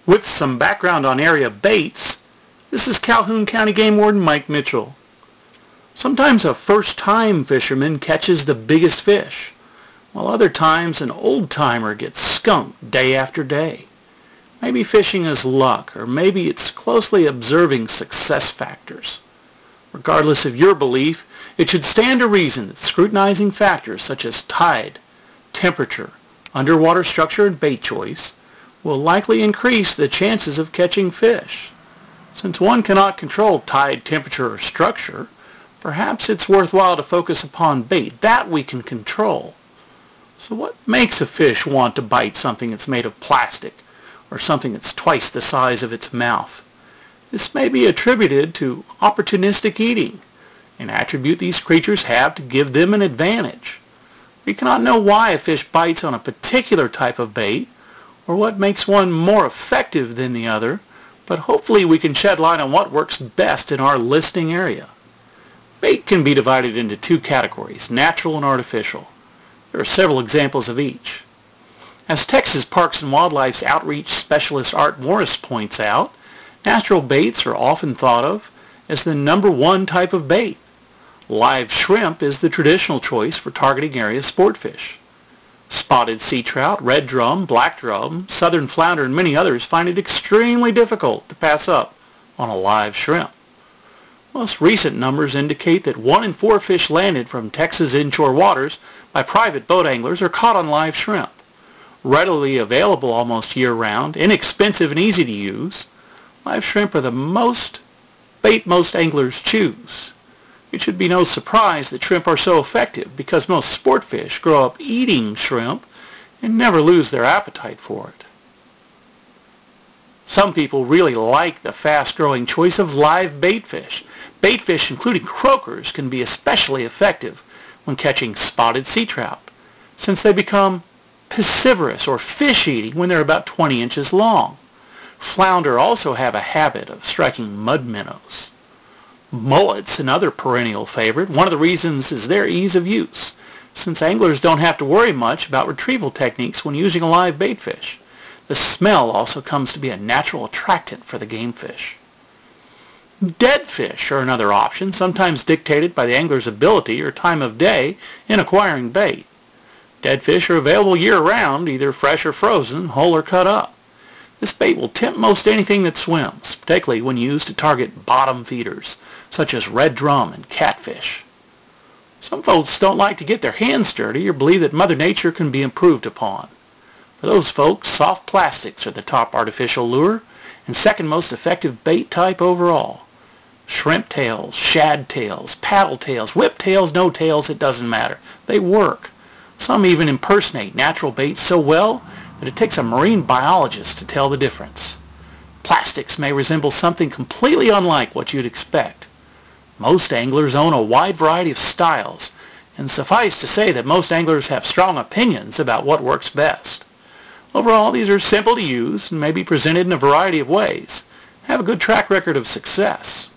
With some background on area baits, this is Calhoun County Game Warden Mike Mitchell. Sometimes a first-time fisherman catches the biggest fish, while other times an old-timer gets skunked day after day. Maybe fishing is luck, or maybe it's closely observing success factors. Regardless of your belief, it should stand to reason that scrutinizing factors such as tide, temperature, underwater structure, and bait choice will likely increase the chances of catching fish. Since one cannot control tide, temperature, or structure, perhaps it's worthwhile to focus upon bait. That we can control. So what makes a fish want to bite something that's made of plastic or something that's twice the size of its mouth? This may be attributed to opportunistic eating, an attribute these creatures have to give them an advantage. We cannot know why a fish bites on a particular type of bait or what makes one more effective than the other, but hopefully we can shed light on what works best in our listing area. Bait can be divided into two categories, natural and artificial. There are several examples of each. As Texas Parks and Wildlife's outreach specialist Art Morris points out, natural baits are often thought of as the #1 type of bait. Live shrimp is the traditional choice for targeting area sport fish. Spotted sea trout, red drum, black drum, southern flounder, and many others find it extremely difficult to pass up on a live shrimp. Most recent numbers indicate that 1 in 4 fish landed from Texas inshore waters by private boat anglers are caught on live shrimp. Readily available almost year-round, inexpensive and easy to use, live shrimp are the bait most anglers choose. It should be no surprise that shrimp are so effective because most sport fish grow up eating shrimp and never lose their appetite for it. Some people really like the fast-growing choice of live bait fish. Bait fish, including croakers, can be especially effective when catching spotted sea trout, since they become piscivorous or fish-eating when they're about 20 inches long. Flounder also have a habit of striking mud minnows. Mullets, another perennial favorite. One of the reasons is their ease of use, since anglers don't have to worry much about retrieval techniques when using a live bait fish. The smell also comes to be a natural attractant for the game fish. Dead fish are another option, sometimes dictated by the angler's ability or time of day in acquiring bait. Dead fish are available year-round, either fresh or frozen, whole or cut up. This bait will tempt most anything that swims, particularly when used to target bottom feeders, such as red drum and catfish. Some folks don't like to get their hands dirty or believe that Mother Nature can be improved upon. For those folks, soft plastics are the top artificial lure and second most effective bait type overall. Shrimp tails, shad tails, paddle tails, whip tails, no tails, it doesn't matter. They work. Some even impersonate natural baits so well that it takes a marine biologist to tell the difference. Plastics may resemble something completely unlike what you'd expect. Most anglers own a wide variety of styles, and suffice to say that most anglers have strong opinions about what works best. Overall, these are simple to use and may be presented in a variety of ways. Have a good track record of success.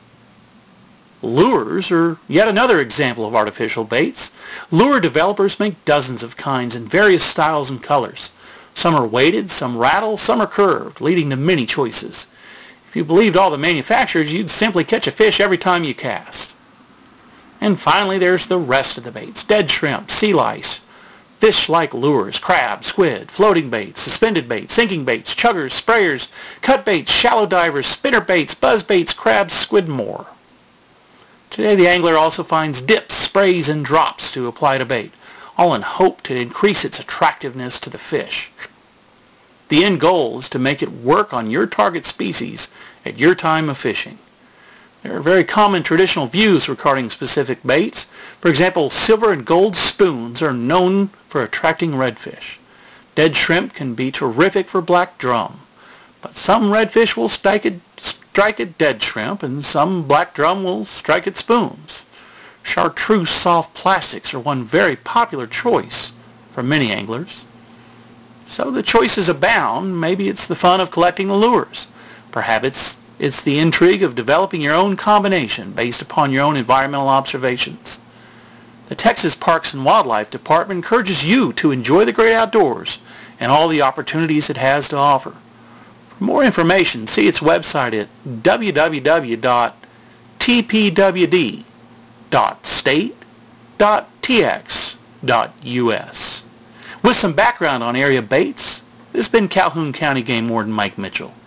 Lures are yet another example of artificial baits. Lure developers make dozens of kinds in various styles and colors. Some are weighted, some rattle, some are curved, leading to many choices. If you believed all the manufacturers, you'd simply catch a fish every time you cast. And finally, there's the rest of the baits. Dead shrimp, sea lice, fish-like lures, crab, squid, floating baits, suspended baits, sinking baits, chuggers, sprayers, cut baits, shallow divers, spinner baits, buzz baits, crabs, squid, and more. Today the angler also finds dips, sprays, and drops to apply to bait, all in hope to increase its attractiveness to the fish. The end goal is to make it work on your target species at your time of fishing. There are very common traditional views regarding specific baits. For example, silver and gold spoons are known for attracting redfish. Dead shrimp can be terrific for black drum, but some redfish will strike at dead shrimp and some black drum will strike at spoons. Chartreuse soft plastics are one very popular choice for many anglers. So the choices abound. Maybe it's the fun of collecting the lures. Perhaps it's the intrigue of developing your own combination based upon your own environmental observations. The Texas Parks and Wildlife Department encourages you to enjoy the great outdoors and all the opportunities it has to offer. For more information, see its website at www.tpwd.state.tx.us. With some background on area baits, this has been Calhoun County Game Warden Mike Mitchell.